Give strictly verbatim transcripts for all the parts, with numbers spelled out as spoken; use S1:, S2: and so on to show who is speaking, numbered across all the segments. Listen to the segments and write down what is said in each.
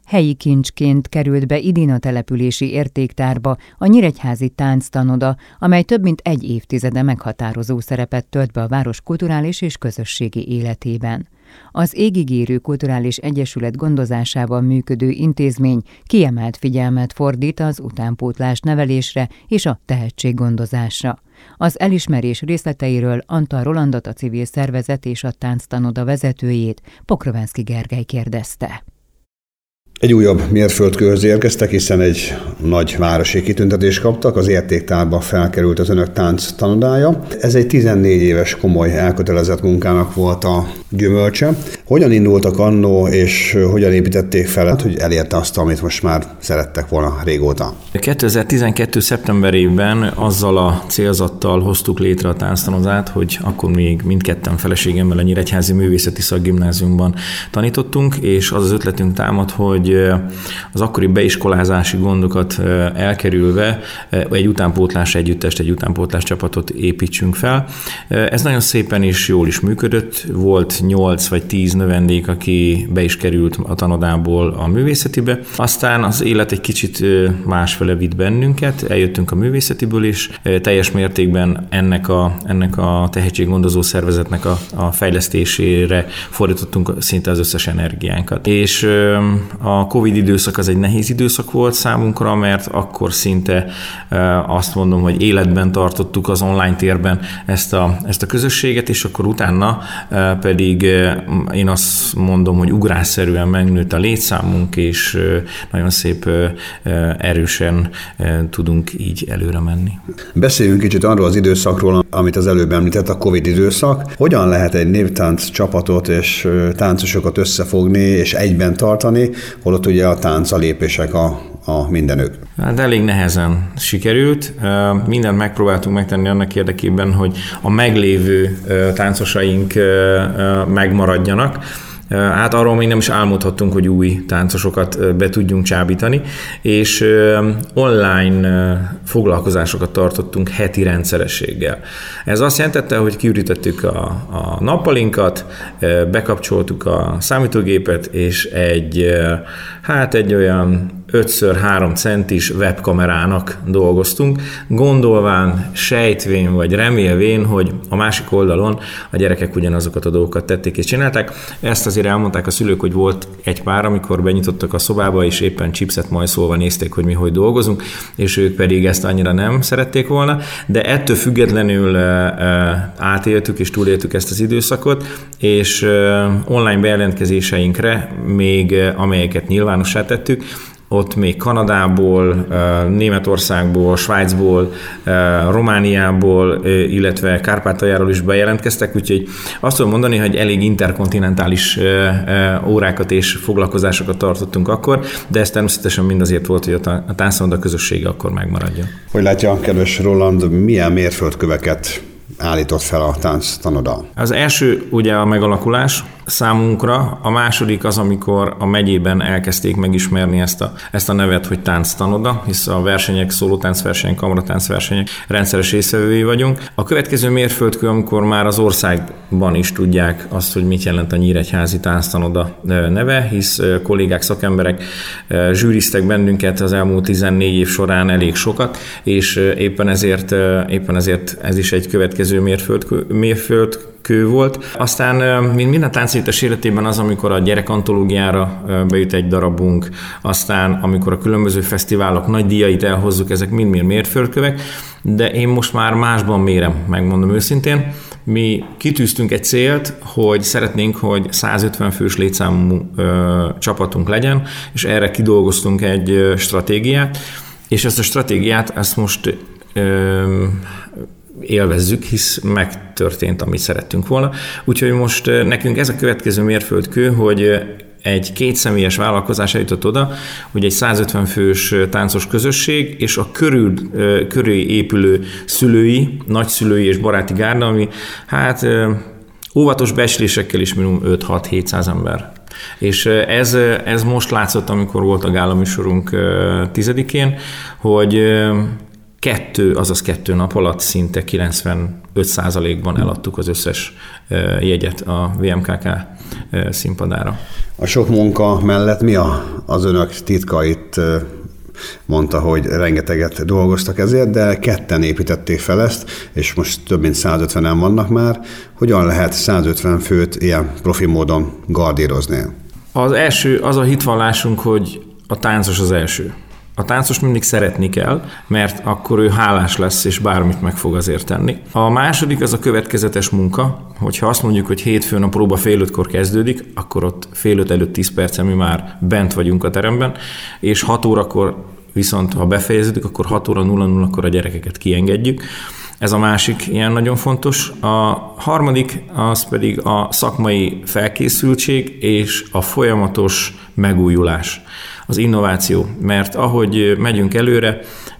S1: Helyi kincsként került be idén a települési értéktárba a Nyíregyházi Tánctanoda, amely több mint egy évtizede meghatározó szerepet tölt be a város kulturális és közösségi életében. Az Égigérő Kulturális Egyesület gondozásával működő intézmény kiemelt figyelmet fordít az utánpótlás nevelésre és a tehetséggondozásra. Az elismerés részleteiről Antal Rolandot, a civil szervezet és a tánctanoda vezetőjét Pokrovenszky Gergely kérdezte.
S2: Egy újabb mérföldkőhöz érkeztek, hiszen egy nagy városi kitüntetést kaptak, az értéktárba felkerült az önök tánctanodája. Ez egy tizennégy éves komoly elkötelezett munkának volt a gyümölcse. Hogyan indultak annó, és hogyan építették fel, hogy elérte azt, amit most már szerettek volna régóta?
S3: kétezer-tizenkettő. szeptemberében azzal a célzattal hoztuk létre a tánctanodát, hogy akkor még mindketten feleségemmel a Nyíregyházi Művészeti Szakgimnáziumban tanítottunk, és az az ötletünk támad, hogy az akkori beiskolázási gondokat elkerülve egy utánpótlás együttest, egy utánpótlás csapatot építsünk fel. Ez nagyon szépen és jól is működött. Volt nyolc vagy tíz növendék, aki be is került a tanodából a művészetibe. Aztán az élet egy kicsit másfele vitt bennünket, eljöttünk a művészetiből is, teljes mértékben ennek a, ennek a tehetséggondozó szervezetnek a, a fejlesztésére fordítottunk szinte az összes energiánkat. És a Covid időszak az egy nehéz időszak volt számunkra, mert akkor szinte azt mondom, hogy életben tartottuk az online térben ezt a, ezt a közösséget, és akkor utána pedig én azt mondom, hogy ugrásszerűen megnőtt a létszámunk, és nagyon szép erősen tudunk így előre menni.
S2: Beszéljünk kicsit arról az időszakról, amit az előbb említett, a Covid időszak. Hogyan lehet egy néptánc csapatot és táncosokat összefogni és egyben tartani, holott ugye a tánc, a lépések a, a mindenük?
S3: Hát elég nehezen sikerült. Mindent megpróbáltunk megtenni annak érdekében, hogy a meglévő táncosaink megmaradjanak. Hát arról még nem is álmodhattunk, hogy új táncosokat be tudjunk csábítani, és online foglalkozásokat tartottunk heti rendszerességgel. Ez azt jelentette, hogy kiürítettük a, a nappalinkat, bekapcsoltuk a számítógépet, és egy, hát egy olyan öt három centis webkamerának dolgoztunk, gondolván, sejtvén vagy remélvén, hogy a másik oldalon a gyerekek ugyanazokat a dolgokat tették és csinálták. Ezt azért elmondták a szülők, hogy volt egy pár, amikor benyitottak a szobába, és éppen chipset majszolva nézték, hogy mi hogy dolgozunk, és ők pedig ezt annyira nem szerették volna, de ettől függetlenül átéltük és túléltük ezt az időszakot, és online bejelentkezéseinkre még, amelyeket nyilvánossá tettük, ott még Kanadából, Németországból, Svájcból, Romániából, illetve Kárpátaljáról is bejelentkeztek, úgyhogy azt tudom mondani, hogy elég interkontinentális órákat és foglalkozásokat tartottunk akkor, de ez természetesen mindazért volt, hogy a tánctanoda közössége akkor megmaradjon.
S2: Hogy látja, kedves Roland, milyen mérföldköveket állított fel a tánctanoda?
S3: Az első ugye a megalakulás számunkra, a második az, amikor a megyében elkezdték megismerni ezt a, ezt a nevet, hogy tánctanoda, hisz a versenyek, szólótáncversenyek, kamaratáncversenyek rendszeres résztvevői vagyunk. A következő mérföldkő, amikor már az országban is tudják azt, hogy mit jelent a Nyíregyházi Tánctanoda neve, hisz kollégák, szakemberek zsűriztek bennünket az elmúlt tizennégy év során elég sokat, és éppen ezért, éppen ezért ez is egy következő mérföldkő, mérföldkő volt. Aztán, mint minden táncművészet életében az, amikor a gyerekantológiára bejut egy darabunk, aztán amikor a különböző fesztiválok nagy díjait elhozzuk, ezek mind-mind mérföldkövek, de én most már másban mérem, megmondom őszintén. Mi kitűztünk egy célt, hogy szeretnénk, hogy százötven fős létszámú ö, csapatunk legyen, és erre kidolgoztunk egy ö, stratégiát, és ezt a stratégiát, ezt most ö, élvezzük, hisz megtörtént, amit szerettünk volna. Úgyhogy most nekünk ez a következő mérföldkő, hogy egy kétszemélyes vállalkozás eljutott oda, hogy egy százötven fős táncos közösség, és a körül, körül épülő szülői, nagyszülői és baráti gárda, ami hát óvatos becslésekkel is minimum öt-hat-hétszáz ember. És ez, ez most látszott, amikor volt a gálaműsorunk tizedikén, hogy kettő, azaz kettő nap alatt szinte kilencvenöt százalékban eladtuk az összes jegyet a vé em ká ká színpadára.
S2: A sok munka mellett mi a, az önök titka? Itt mondta, hogy rengeteget dolgoztak ezért, de ketten építették fel ezt, és most több mint százötvenen vannak már. Hogyan lehet százötven főt ilyen profi módon gardírozni?
S3: Az első, az a hitvallásunk, hogy a táncos az első. A táncos mindig szeretni kell, mert akkor ő hálás lesz, és bármit meg fog azért tenni. A második az a következetes munka, hogyha azt mondjuk, hogy hétfőn a próba fél ötkor kezdődik, akkor ott fél öt előtt tíz percen mi már bent vagyunk a teremben, és hat órakor viszont, ha befejeződik, akkor hat óra nulla nulla akkor a gyerekeket kiengedjük. Ez a másik ilyen nagyon fontos. A harmadik az pedig a szakmai felkészültség és a folyamatos megújulás, az innováció, mert ahogy megyünk előre,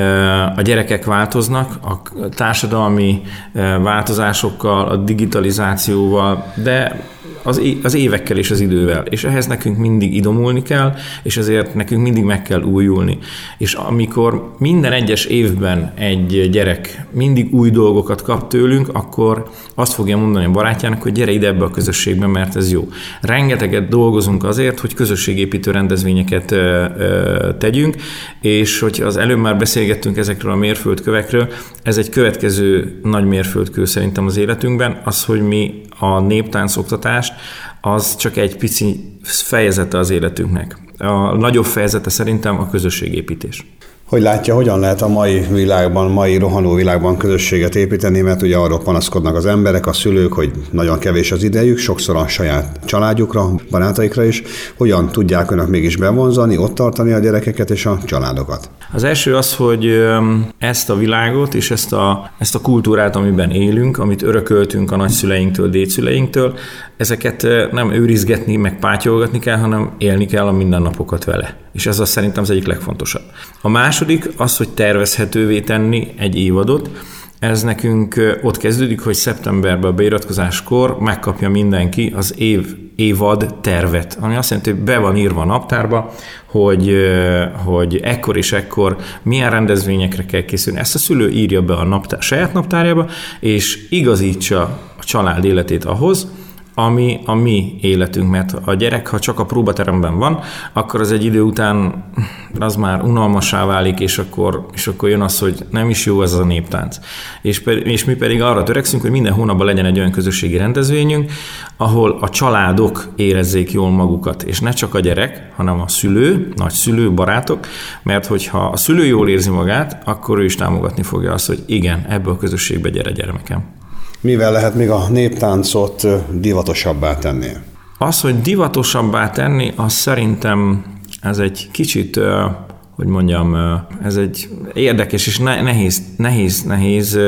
S3: a gyerekek változnak, a társadalmi változásokkal, a digitalizációval, de az évekkel és az idővel, és ehhez nekünk mindig idomulni kell, és ezért nekünk mindig meg kell újulni. És amikor minden egyes évben egy gyerek mindig új dolgokat kap tőlünk, akkor azt fogja mondani a barátjának, hogy gyere ide ebbe a közösségbe, mert ez jó. Rengeteget dolgozunk azért, hogy közösségépítő rendezvényeket tegyünk, és hogy az előbb már beszélgettünk ezekről a mérföldkövekről, ez egy következő nagy mérföldkő szerintem az életünkben, az, hogy mi a néptánc oktatást, az csak egy pici fejezete az életünknek. A nagyobb fejezete szerintem a közösségépítés.
S2: Hogy látja, hogyan lehet a mai világban, mai rohanó világban közösséget építeni, mert ugye arról panaszkodnak az emberek, a szülők, hogy nagyon kevés az idejük, sokszor a saját családjukra, barátaikra is. Hogyan tudják önök mégis bevonzani, ott tartani a gyerekeket és a családokat?
S3: Az első az, hogy ezt a világot és ezt a, ezt a kultúrát, amiben élünk, amit örököltünk a nagyszüleinktől, dédszüleinktől, ezeket nem őrizgetni, meg pátyolgatni kell, hanem élni kell a mindennapokat vele. És ez az szerintem az egyik legfontosabb. A második az, hogy tervezhetővé tenni egy évadot. Ez nekünk ott kezdődik, hogy szeptemberben a beiratkozáskor megkapja mindenki az év, évad tervet, ami azt jelenti, hogy be van írva a naptárba, hogy, hogy ekkor és ekkor milyen rendezvényekre kell készülni. Ezt a szülő írja be a naptár, saját naptárjába, és igazítsa a család életét ahhoz, ami a mi életünk, mert a gyerek, ha csak a próbateremben van, akkor az egy idő után az már unalmassá válik, és akkor, és akkor jön az, hogy nem is jó ez a néptánc. És, és mi pedig arra törekszünk, hogy minden hónapban legyen egy olyan közösségi rendezvényünk, ahol a családok érezzék jól magukat, és ne csak a gyerek, hanem a szülő, nagyszülő, barátok, mert hogyha a szülő jól érzi magát, akkor ő is támogatni fogja azt, hogy igen, ebbe a közösségbe gyere, gyermekem.
S2: Mivel lehet még a néptáncot divatosabbá tenni?
S3: Az, hogy divatosabbá tenni, az szerintem ez egy kicsit, hogy mondjam, ez egy érdekes és nehéz, nehéz, nehéz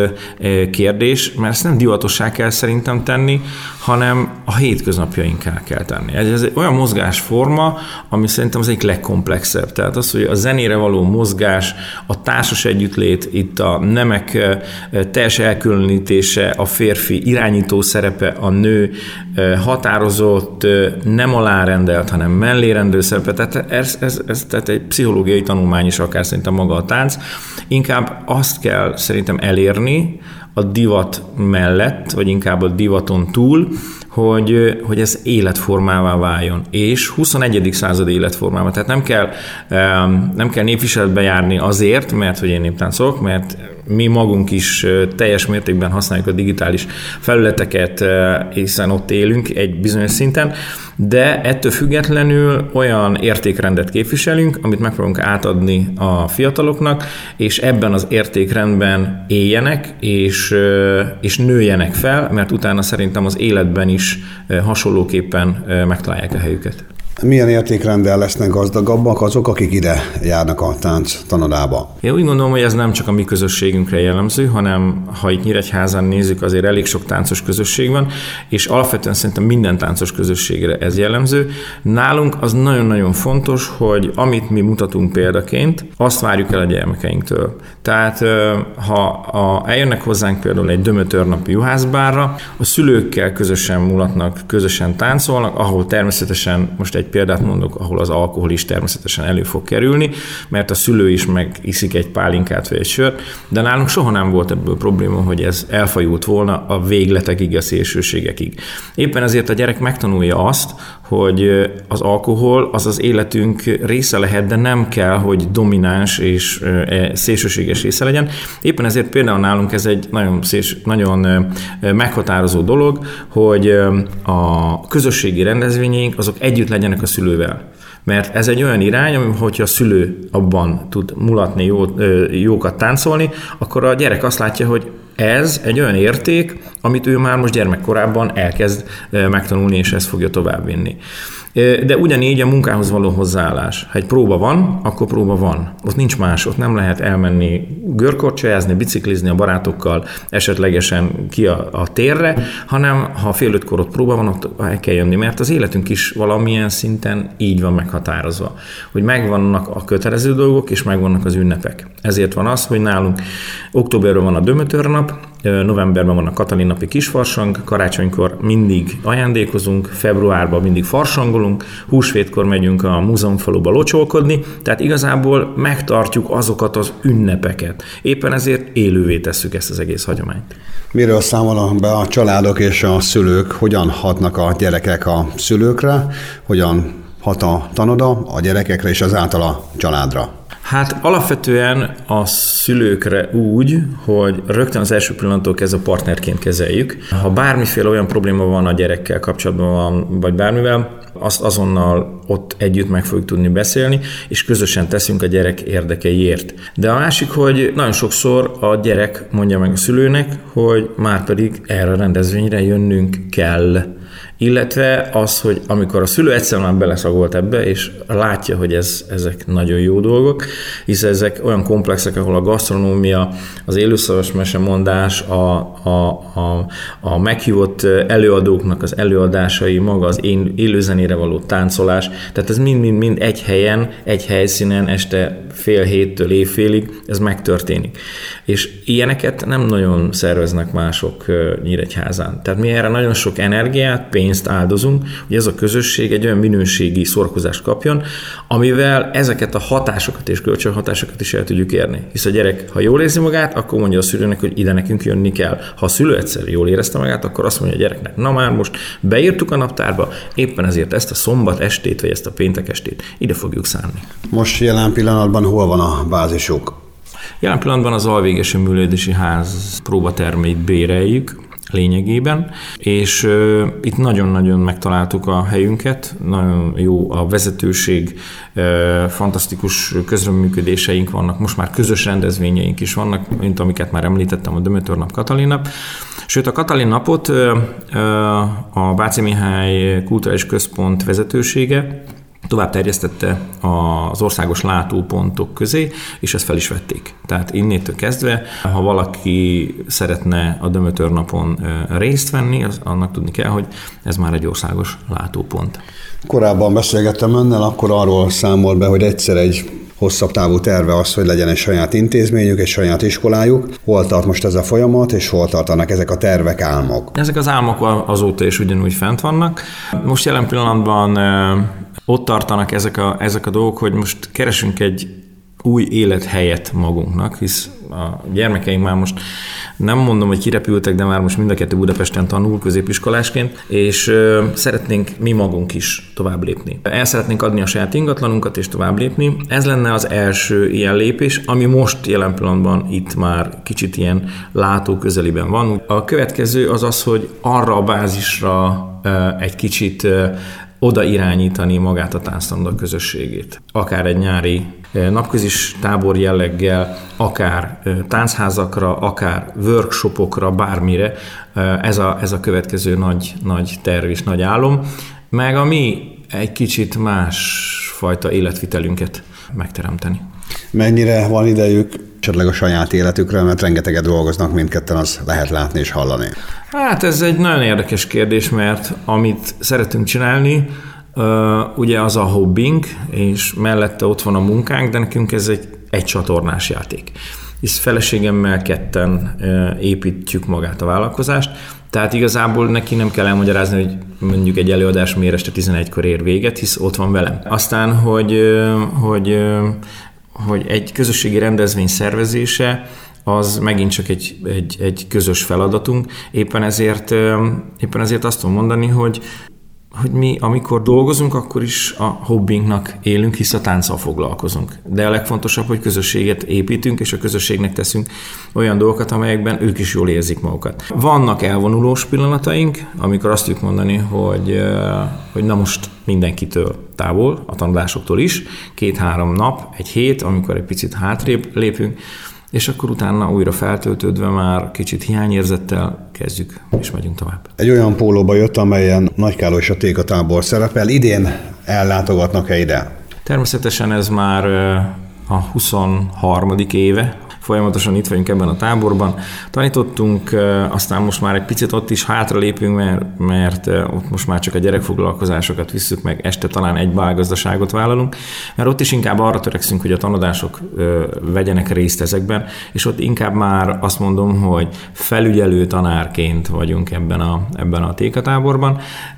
S3: kérdés, mert ezt nem divatossá kell szerintem tenni, hanem a hétköznapjainká kell tenni. Ez egy olyan mozgásforma, ami szerintem az egyik legkomplexebb. Tehát az, hogy a zenére való mozgás, a társas együttlét, itt a nemek teljes elkülönítése, a férfi irányító szerepe, a nő határozott, nem alárendelt, hanem mellérendő szerepe. Tehát ez, ez, ez tehát egy pszichológiai tanulmány is akár szerintem maga a tánc. Inkább azt kell szerintem elérni a divat mellett, vagy inkább a divaton túl, hogy, hogy ez életformává váljon, és huszonegyedik század életformává. Tehát nem kell, nem kell népviseletbe járni azért, mert hogy én néptáncolok, mert mi magunk is teljes mértékben használjuk a digitális felületeket, hiszen ott élünk egy bizonyos szinten, de ettől függetlenül olyan értékrendet képviselünk, amit megpróbálunk átadni a fiataloknak, és ebben az értékrendben éljenek, és, és nőjenek fel, mert utána szerintem az életben is hasonlóképpen megtalálják a helyüket.
S2: Milyen értékrenddel lesznek gazdagabbak azok, akik ide járnak a tánc tanodába?
S3: Én úgy gondolom, hogy ez nem csak a mi közösségünkre jellemző, hanem ha itt Nyíregyházán nézzük, azért elég sok táncos közösség van, és alapvetően szerintem minden táncos közösségre ez jellemző. Nálunk az nagyon-nagyon fontos, hogy amit mi mutatunk példaként, azt várjuk el a gyermekeinktől. Tehát ha a, eljönnek hozzánk például egy dömötörnapi juhászbárra, a szülőkkel közösen mulatnak, közösen táncolnak, ahol természetesen most egy példát mondok, ahol az alkohol is természetesen elő fog kerülni, mert a szülő is megiszik egy pálinkát vagy egy sört, de nálunk soha nem volt ebből probléma, hogy ez elfajult volna a végletekig, a szélsőségekig. Éppen ezért a gyerek megtanulja azt, hogy az alkohol az az életünk része lehet, de nem kell, hogy domináns és szélsőséges része legyen. Éppen ezért például nálunk ez egy nagyon, szélső, nagyon meghatározó dolog, hogy a közösségi rendezvényeink azok együtt legyenek a szülővel. Mert ez egy olyan irány, hogyha a szülő abban tud mulatni, jó, jókat táncolni, akkor a gyerek azt látja, hogy ez egy olyan érték, amit ő már most gyermekkorában elkezd megtanulni, és ezt fogja továbbvinni. De ugyanígy a munkához való hozzáállás. Ha egy próba van, akkor próba van. Ott nincs más, ott nem lehet elmenni görkorcsolyázni, biciklizni a barátokkal, esetlegesen ki a, a térre, hanem ha fél ötkor ott próba van, ott el kell jönni, mert az életünk is valamilyen szinten így van meghatározva, hogy megvannak a kötelező dolgok, és megvannak az ünnepek. Ezért van az, hogy nálunk októberben van a Dömötörnap, novemberben van a Katalin napi kisfarsang, karácsonykor mindig ajándékozunk, februárban mindig farsangolunk, húsvétkor megyünk a múzeumfaluba locsolkodni, tehát igazából megtartjuk azokat az ünnepeket. Éppen ezért élővé tesszük ezt az egész hagyományt.
S2: Miről számolnak be a családok és a szülők, hogyan hatnak a gyerekek a szülőkre, hogyan hat a tanoda a gyerekekre és azáltal a családra?
S3: Hát alapvetően a szülőkre úgy, hogy rögtön az első pillanattól kezdve partnerként kezeljük. Ha bármiféle olyan probléma van a gyerekkel kapcsolatban van, vagy bármivel, azt azonnal ott együtt meg fogjuk tudni beszélni, és közösen teszünk a gyerek érdekeiért. De a másik, hogy nagyon sokszor a gyerek mondja meg a szülőnek, hogy már pedig erre a rendezvényre jönnünk kell. Illetve az, hogy amikor a szülő egyszer már beleszagolt ebbe, és látja, hogy ez, ezek nagyon jó dolgok, hiszen ezek olyan komplexek, ahol a gasztronómia, az élőszavas mesemondás, a, a, a, a meghívott előadóknak az előadásai, maga az én élőzenére való táncolás, tehát ez mind-mind-mind egy helyen, egy helyszínen, este fél héttől évfélig, ez megtörténik. És ilyeneket nem nagyon szerveznek mások Nyíregyházán. Tehát mi erre nagyon sok energiát, pénzt áldozunk, hogy ez a közösség egy olyan minőségi szórakozást kapjon, amivel ezeket a hatásokat és kölcsönhatásokat is el tudjuk érni. Hisz a gyerek, ha jól érzi magát, akkor mondja a szülőnek, hogy ide nekünk jönni kell. Ha a szülő egyszer jól érezte magát, akkor azt mondja a gyereknek, na már most beírtuk a naptárba, éppen ezért ezt a szombat estét, vagy ezt a péntek estét ide fogjuk szánni.
S2: Most jelen pillanatban hol van a bázisuk?
S3: Jelen pillanatban az Alvégesi Művelődési Ház próbatermeit béreljük lényegében, és uh, itt nagyon-nagyon megtaláltuk a helyünket, nagyon jó a vezetőség, uh, fantasztikus közreműködéseink vannak, most már közös rendezvényeink is vannak, mint amiket már említettem, a Dömötörnap, Katalin nap. Sőt, a Katalin napot uh, uh, a Váci Mihály Kulturális Központ vezetősége tovább terjesztette az országos látópontok közé, és ezt fel is vették. Tehát innétől kezdve, ha valaki szeretne a Dömötörnapon részt venni, az, annak tudni kell, hogy ez már egy országos látópont.
S2: Korábban beszélgettem önnel, akkor arról számolt be, hogy egyszer egy hosszabb távú terve az, hogy legyen egy saját intézményük, egy saját iskolájuk. Hol tart most ez a folyamat, és hol tartanak ezek a tervek, álmok?
S3: Ezek az álmok azóta is ugyanúgy fent vannak. Most jelen pillanatban ott tartanak ezek a, ezek a dolgok, hogy most keresünk egy új élethelyet magunknak, hisz a gyermekeink már most nem mondom, hogy kirepültek, de már most mind a kettő Budapesten tanul középiskolásként, és ö, szeretnénk mi magunk is tovább lépni. El szeretnénk adni a saját ingatlanunkat és tovább lépni. Ez lenne az első ilyen lépés, ami most jelen pillanatban itt már kicsit ilyen látó közeliben van. A következő az az, hogy arra a bázisra ö, egy kicsit ö, oda irányítani magát a tánctanod közösségét. Akár egy nyári napközis tábor jelleggel, akár táncházakra, akár workshopokra, bármire. Ez a, ez a következő nagy, nagy terv és nagy álom. Meg a mi egy kicsit másfajta életvitelünket megteremteni.
S2: Mennyire van idejük esetleg a saját életükre, mert rengeteget dolgoznak mindketten, az lehet látni és hallani.
S3: Hát ez egy nagyon érdekes kérdés, mert amit szeretünk csinálni, ugye az a hobbink, és mellette ott van a munkánk, de nekünk ez egy, egy csatornás játék. hisz feleségemmel ketten építjük magát a vállalkozást, tehát igazából neki nem kell elmagyarázni, hogy mondjuk egy előadás miért este tizenegykor ér véget, hisz ott van velem. Aztán, hogy, hogy, hogy egy közösségi rendezvény szervezése, az megint csak egy, egy, egy közös feladatunk. Éppen ezért, éppen ezért azt tudom mondani, hogy hogy mi, amikor dolgozunk, akkor is a hobbinknak élünk, hisz a tánccal foglalkozunk. De a legfontosabb, hogy közösséget építünk, és a közösségnek teszünk olyan dolgokat, amelyekben ők is jól érzik magukat. Vannak elvonulós pillanataink, amikor azt tudjuk mondani, hogy, hogy na most mindenkitől távol, a tanulásoktól is, két-három nap, egy hét, amikor egy picit hátrébb lépünk, és akkor utána újra feltöltődve már kicsit hiányérzettel kezdjük, és megyünk tovább.
S2: Egy olyan pólóba jött, amelyen Nagykároly és a Tékatábor szerepel. Idén ellátogatnak-e ide?
S3: Természetesen ez már a huszonharmadik éve. Folyamatosan itt vagyunk ebben a táborban. Tanítottunk, aztán most már egy picit ott is hátralépünk, mert, mert ott most már csak a gyerekfoglalkozásokat visszük meg, este talán egy bálgazdaságot vállalunk, mert ott is inkább arra törekszünk, hogy a tanodások vegyenek részt ezekben, és ott inkább már azt mondom, hogy felügyelő tanárként vagyunk ebben a, ebben a tékatáborban,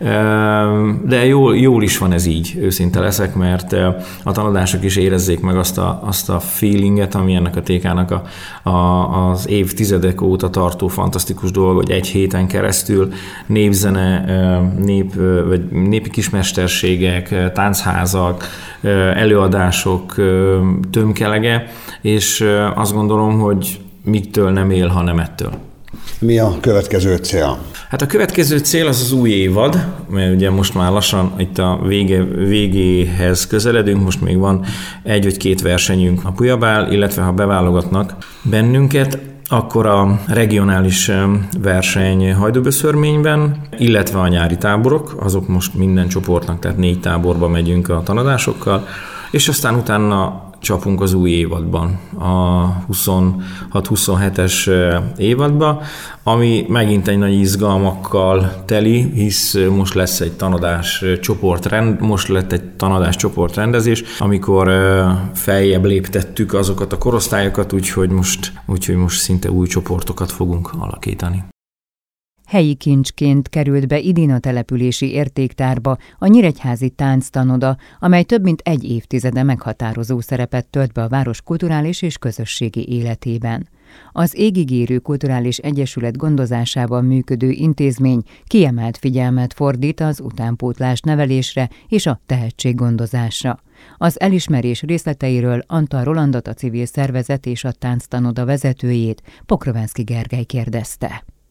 S3: de jól, jól is van ez így, őszinte leszek, mert a tanodások is érezzék meg azt a, azt a feelinget, ami ennek a tékának a A, az évtizedek óta tartó fantasztikus dolog, hogy egy héten keresztül népzene, nép, vagy népi kismesterségek, táncházak, előadások tömkelege, és azt gondolom, hogy mitől nem él, hanem ettől.
S2: Mi a következő cél?
S3: Hát a következő cél az az új évad, mert ugye most már lassan itt a vége, végéhez közeledünk, most még van egy vagy két versenyünk a Pujabál, illetve ha beválogatnak bennünket, akkor a regionális verseny Hajdúböszörményben, illetve a nyári táborok, azok most minden csoportnak, tehát négy táborba megyünk a tanadásokkal, és aztán utána csapunk az új évadban, a huszonhat-huszonhetes évadba, ami megint egy nagy izgalmakkal teli, hisz most lesz egy tanodás csoportrend, most lett egy tanodás csoportrendezés, amikor feljebb léptettük azokat a korosztályokat, úgyhogy most, úgyhogy most szinte új csoportokat fogunk alakítani.
S1: Helyi kincsként került be idén a települési értéktárba a Nyíregyházi Tánctanoda, amely több mint egy évtizede meghatározó szerepet tölt be a város kulturális és közösségi életében. Az Égigérő Kulturális Egyesület gondozásában működő intézmény kiemelt figyelmet fordít az utánpótlás nevelésre és a tehetséggondozásra. Az elismerés részleteiről Antal Rolandot, a civil szervezet és a tánctanoda vezetőjét Pokrovánszky Gergely kérdezte.